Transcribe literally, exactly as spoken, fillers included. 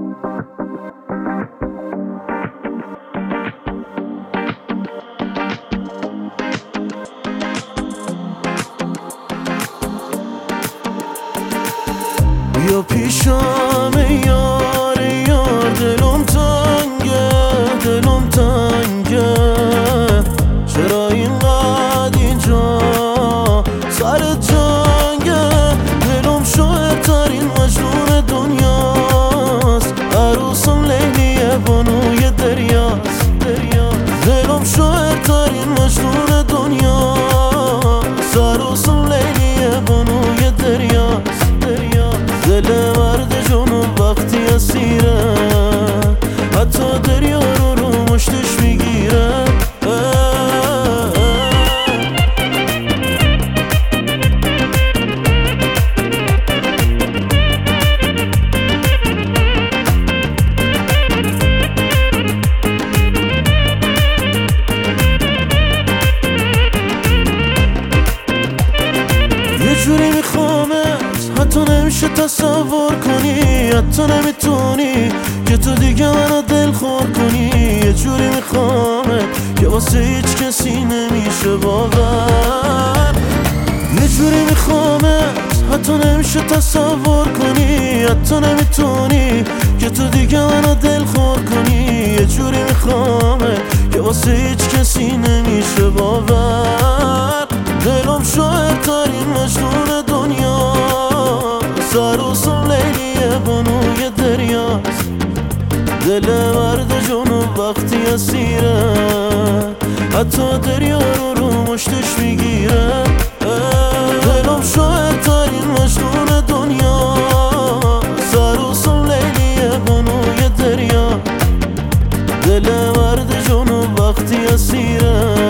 بیا پیشم یار یار، دلم تنگه دلم تنگه، چرا اینقدر اینجا سر جنگه؟ دلم شاعرترین مجنون دنیاست، عروسم لیلیه بانوی دریاست. دلم شاعرترین مجنون دنیاست، عروسم لیلیه بانوی دریاست. دل مرد جنوب وقتی اسیره، حتی دریا رو رو مشتش میگیره. یه جوری میخوامت حتی نمیشه تصور کنی، حتی نمیتونی که تو دیگه منو دلخور کنی. یه جوری میخوامت که واسه هیچ کسی نمیشه باور. یه جوری میخوامت حتی نمیشه تصور کنی، حتی نمیتونی که تو دیگه منو دلخور کنی. یه جوری میخوامت که واسه هیچ کسی نمیشه باور. دلم شاعرترین مجنون دنیاست، عروسم لیلیه بانوی دریاست. دل مرد جنوب وقتی اسیره، حتی دریا رو رو مشتش میگیره. دلم شاعرترین مجنون دنیاست، عروسم لیلیه بانوی دریاست. دل مرد جنوب وقتی اسیره،